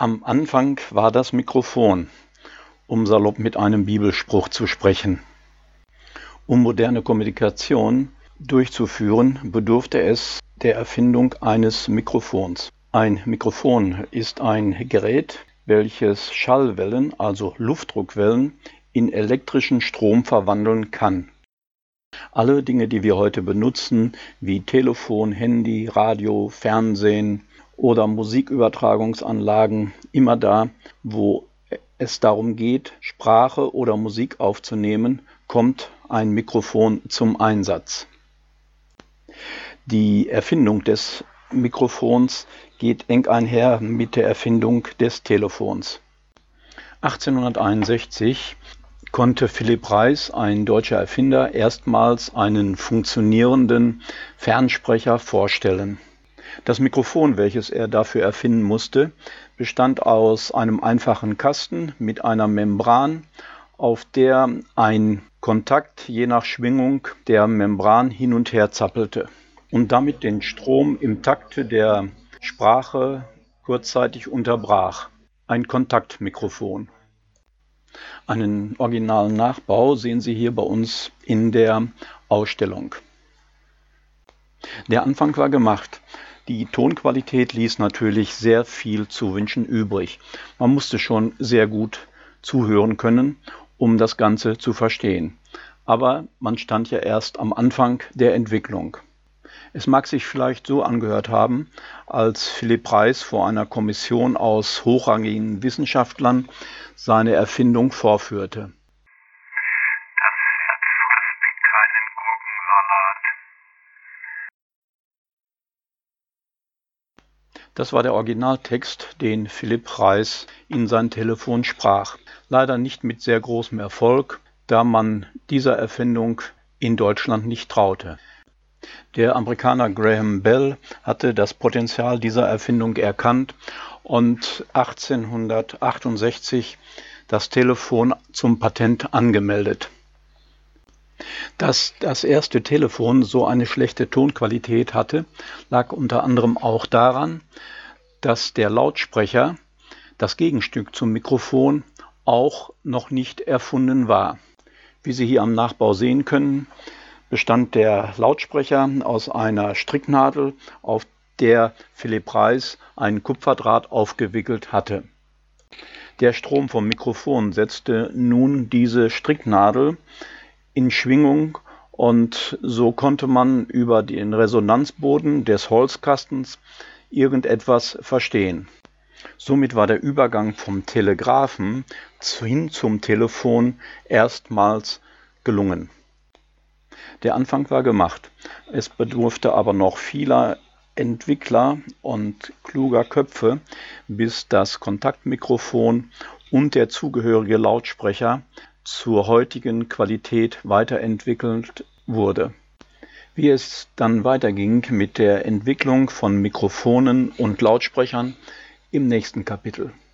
Am Anfang war das Mikrofon, um salopp mit einem Bibelspruch zu sprechen. Um moderne Kommunikation durchzuführen, bedurfte es der Erfindung eines Mikrofons. Ein Mikrofon ist ein Gerät, welches Schallwellen, also Luftdruckwellen, in elektrischen Strom verwandeln kann. Alle Dinge, die wir heute benutzen, wie Telefon, Handy, Radio, Fernsehen oder Musikübertragungsanlagen, immer da, wo es darum geht, Sprache oder Musik aufzunehmen, kommt ein Mikrofon zum Einsatz. Die Erfindung des Mikrofons geht eng einher mit der Erfindung des Telefons. 1861 konnte Philipp Reis, ein deutscher Erfinder, erstmals einen funktionierenden Fernsprecher vorstellen. Das Mikrofon, welches er dafür erfinden musste, bestand aus einem einfachen Kasten mit einer Membran, auf der ein Kontakt je nach Schwingung der Membran hin und her zappelte und damit den Strom im Takte der Sprache kurzzeitig unterbrach. Ein Kontaktmikrofon. Einen originalen Nachbau sehen Sie hier bei uns in der Ausstellung. Der Anfang war gemacht. Die Tonqualität ließ natürlich sehr viel zu wünschen übrig. Man musste schon sehr gut zuhören können, um das Ganze zu verstehen. Aber man stand ja erst am Anfang der Entwicklung. Es mag sich vielleicht so angehört haben, als Philipp Reis vor einer Kommission aus hochrangigen Wissenschaftlern seine Erfindung vorführte. Das Pferd frisst keinen Gurkensalat. Das war der Originaltext, den Philipp Reis in sein Telefon sprach. Leider nicht mit sehr großem Erfolg, da man dieser Erfindung in Deutschland nicht traute. Der Amerikaner Graham Bell hatte das Potenzial dieser Erfindung erkannt und 1868 das Telefon zum Patent angemeldet. Dass das erste Telefon so eine schlechte Tonqualität hatte, lag unter anderem auch daran, dass der Lautsprecher, das Gegenstück zum Mikrofon, auch noch nicht erfunden war. Wie Sie hier am Nachbau sehen können, bestand der Lautsprecher aus einer Stricknadel, auf der Philipp Reis einen Kupferdraht aufgewickelt hatte. Der Strom vom Mikrofon setzte nun diese Stricknadel in Schwingung und so konnte man über den Resonanzboden des Holzkastens irgendetwas verstehen. Somit war der Übergang vom Telegraphen hin zum Telefon erstmals gelungen. Der Anfang war gemacht. Es bedurfte aber noch vieler Entwickler und kluger Köpfe, bis das Kontaktmikrofon und der zugehörige Lautsprecher zur heutigen Qualität weiterentwickelt wurde. Wie es dann weiterging mit der Entwicklung von Mikrofonen und Lautsprechern im nächsten Kapitel.